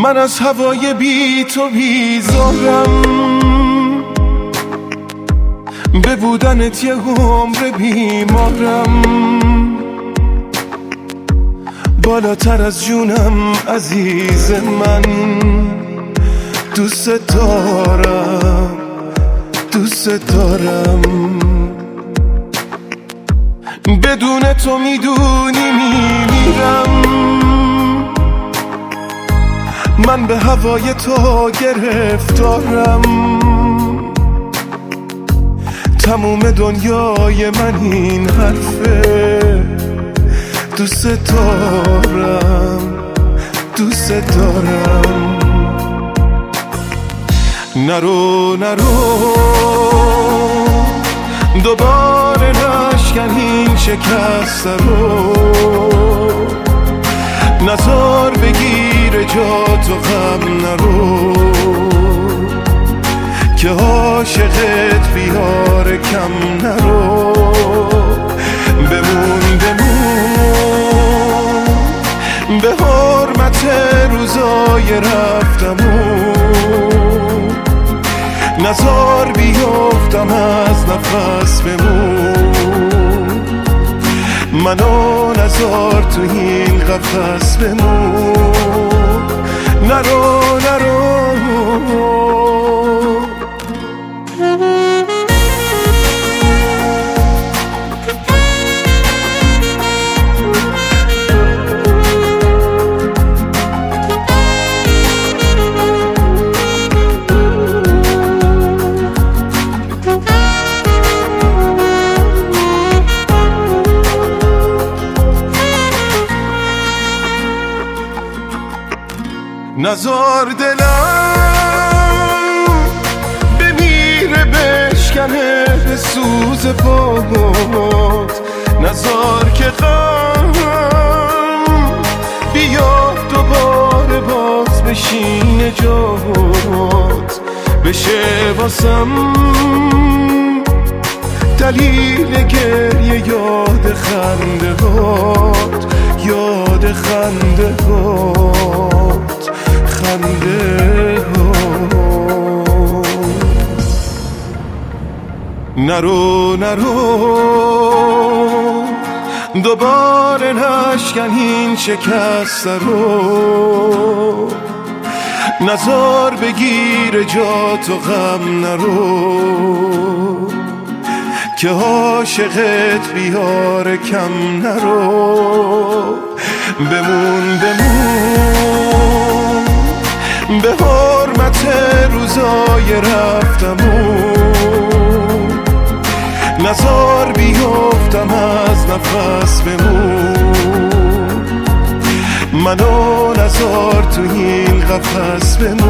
من از هوای بی تو بیزارم، به بودنت یه عمر بیمارم، بالاتر از جونم عزیز من، دوست دارم دوست دارم. بدون تو میدونی میمیرم، من به هوای تو گرفتارم، تموم دنیای من این حرفه، دوست دارم دوست دارم. نرو نرو دوباره نشکن این شکست رو، نزار بگیر جا تو غم نرو، که عاشقت بیار کم نرو. بمون بمون به حرمت روزای رفتمون، نزار بیافتم از نفس بمون، منو نزار تو این قفس بمون. نرو نرو نزار دلم بمیره بشکنه به سوز پات، نزار که غم بیا دوباره باز بشینه جات، بشه واسم دلیل گریه یاد خنده هات، یاد خنده هات خنده هات. نرو نرو دوباره نشکن این شکست رو، نزار بگیر جا تو غم نرو، که عاشقت بیار کم نرو. بمون بمون به حرمت روزای رفتمون، نزار بیافتم از نفس بمون، منو نزار تو این قفس بمون.